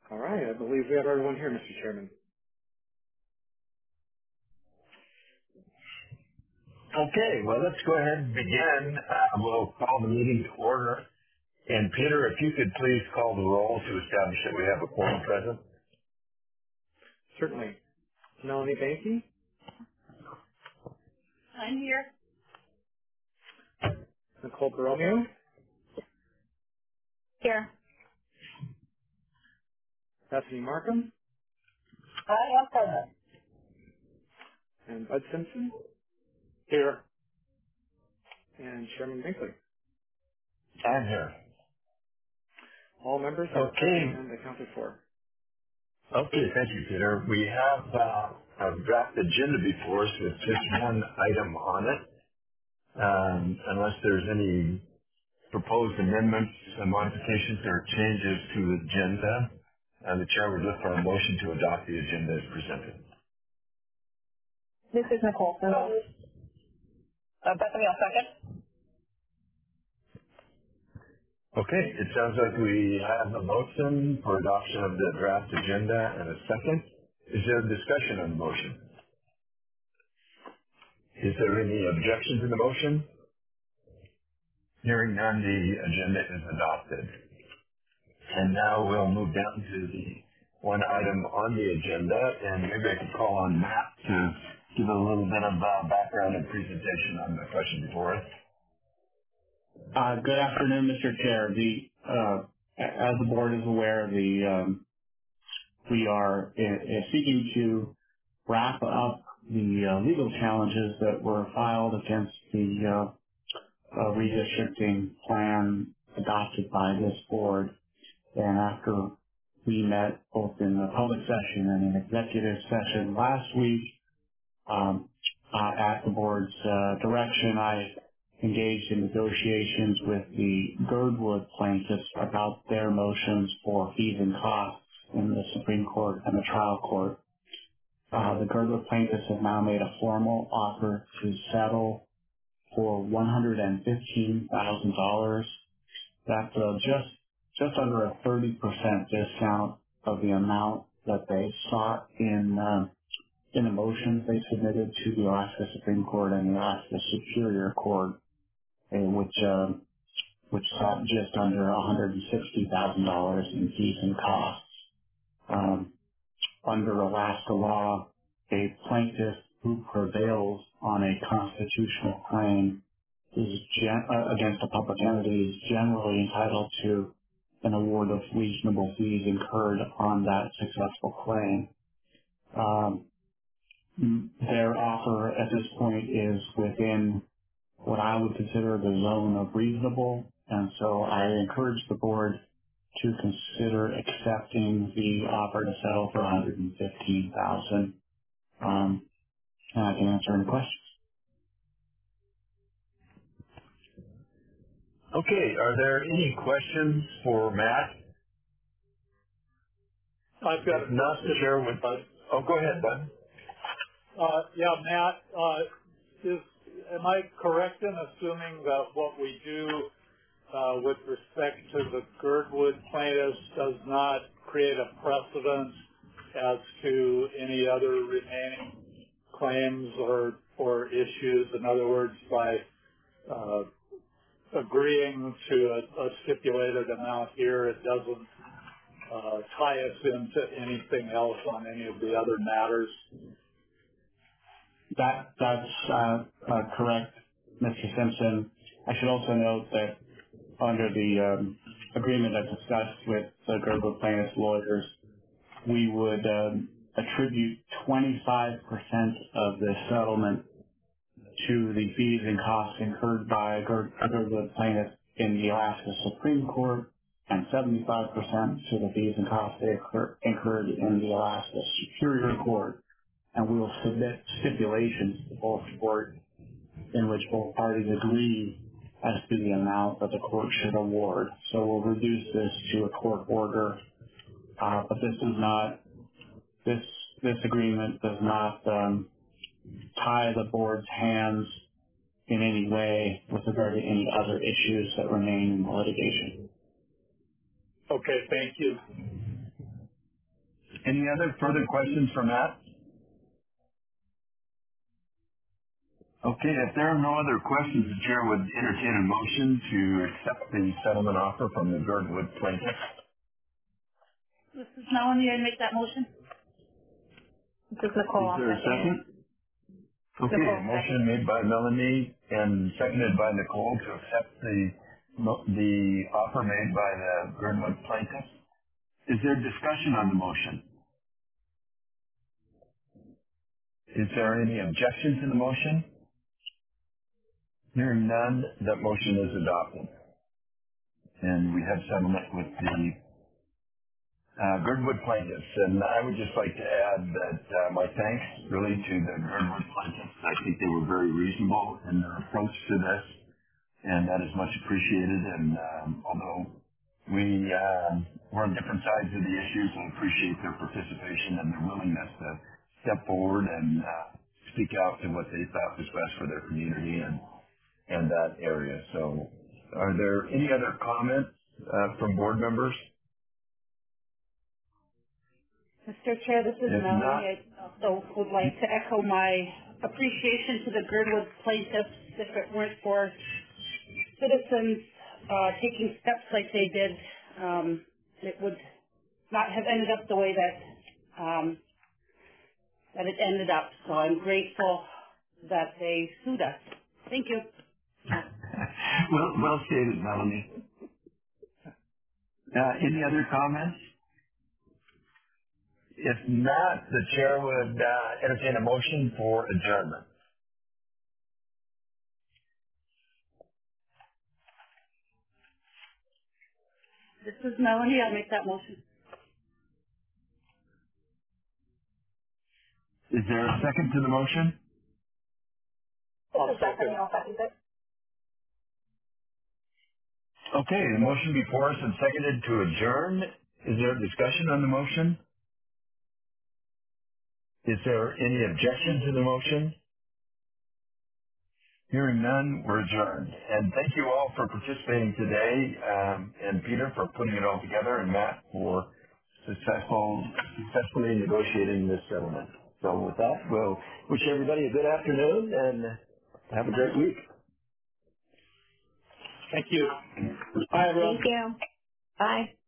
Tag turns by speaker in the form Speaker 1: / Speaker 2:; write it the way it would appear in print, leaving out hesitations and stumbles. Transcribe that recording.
Speaker 1: All right, I believe we have everyone here, Mr. Chairman.
Speaker 2: Okay, well, let's go ahead and begin. We'll call the meeting to order. And Peter, if you could please call the roll to establish that we have a quorum present.
Speaker 1: Certainly. Melanie Banky,
Speaker 3: I'm here.
Speaker 1: Nicole Borromeo,
Speaker 3: Here.
Speaker 1: Bethany Markham,
Speaker 3: I am present.
Speaker 1: and Bud Simpson,
Speaker 2: Here.
Speaker 1: and Chairman Binkley.
Speaker 2: I'm here.
Speaker 1: All members are present
Speaker 2: Okay.
Speaker 1: and accounted for.
Speaker 2: Okay, thank you, Peter. We have a draft agenda before us with just one item on it. Unless there's any proposed amendments, modifications, or changes to the agenda, the chair would look for a motion to adopt the agenda as presented.
Speaker 3: This is Nicole. Bethany, I'll second.
Speaker 2: Okay, it sounds like we have a motion for adoption of the draft agenda and a second. Is there discussion on the motion? Is there any objection to the motion? Hearing none, the agenda is adopted. And now we'll move down to the one item on the agenda, and maybe I could call on Matt to give a little bit of background and presentation on the question before us.
Speaker 4: Good afternoon, Mr. Chair. As the board is aware, we are seeking to wrap up the legal challenges that were filed against the redistricting plan adopted by this board. And after we met both in the public session and an executive session last week, at the board's direction, I engaged in negotiations with the Girdwood plaintiffs about their motions for fees and costs in the Supreme Court and the trial court. The Girdwood plaintiffs have now made a formal offer to settle for $115,000. That's just under a 30% discount of the amount that they sought in the motions they submitted to the Alaska Supreme Court and the Alaska Superior Court, which sought just under $160,000 in fees and costs. Under Alaska law, a plaintiff who prevails on a constitutional claim against a public entity is generally entitled to an award of reasonable fees incurred on that successful claim. Their offer at this point is within what I would consider the zone of reasonable, and so I encourage the board to consider accepting the offer to settle for $115,000. And I can answer any questions.
Speaker 2: Okay, are there any questions for Matt?
Speaker 5: I've got
Speaker 2: If not, the chair would... Oh, go ahead, Bud.
Speaker 5: yeah, Matt, am I correct in assuming that what we do with respect to the Girdwood plaintiffs does not create a precedent as to any other remaining claims or issues? In other words, by agreeing to a stipulated amount here, it doesn't tie us into anything else on any of the other matters?
Speaker 4: That's correct, Mr. Simpson. I should also note that under the agreement I discussed with the Girdwood plaintiffs' lawyers, we would attribute 25% of the settlement to the fees and costs incurred by Girdwood plaintiffs in the Alaska Supreme Court and 75% to the fees and costs they incurred in the Alaska Superior Court. And we will submit stipulations to both courts in which both parties agree as to the amount that the court should award. So we'll reduce this to a court order, but this agreement does not tie the board's hands in any way with regard to any other issues that remain in the litigation.
Speaker 5: Okay, thank you.
Speaker 2: Any other further questions for Matt? Okay, if there are no other questions, the chair would entertain a motion to accept the settlement offer from the Girdwood plaintiff.
Speaker 3: This is Melanie. I make that motion. This is Nicole.
Speaker 2: Is there a second? Okay,
Speaker 3: Nicole,
Speaker 2: a motion made by Melanie and seconded by Nicole to accept the offer made by the Girdwood plaintiff. Is there discussion on the motion? Is there any objection to the motion? Hearing none, that motion is adopted. And we have settlement with the Girdwood plaintiffs. And I would just like to add that my thanks really to the Girdwood plaintiffs. I think they were very reasonable in their approach to this, and that is much appreciated. And although we were on different sides of the issues, I appreciate their participation and their willingness to step forward and speak out to what they thought was best for their community and that area. So are there any other comments from board members?
Speaker 3: Mr. Chair, this is
Speaker 2: If
Speaker 3: Melanie.
Speaker 2: not,
Speaker 3: I also would like to echo my appreciation to the Girdwood plaintiffs. If it weren't for citizens taking steps like they did, it would not have ended up the way that that it ended up. So I'm grateful that they sued us. Thank you.
Speaker 2: well stated, Melanie. Any other comments? If not, the chair would entertain a motion for adjournment.
Speaker 3: This is Melanie. I'll make that motion.
Speaker 2: Is there a second to the motion?
Speaker 5: I'll second.
Speaker 2: Okay, the motion before us is seconded to adjourn. Is there a discussion on the motion? Is there any objection to the motion? Hearing none, we're adjourned. And thank you all for participating today, and Peter for putting it all together, and Matt for successfully negotiating this settlement. So with that, we'll wish everybody a good afternoon and have a great week.
Speaker 5: Thank you. Bye, everyone.
Speaker 3: Thank you. Bye.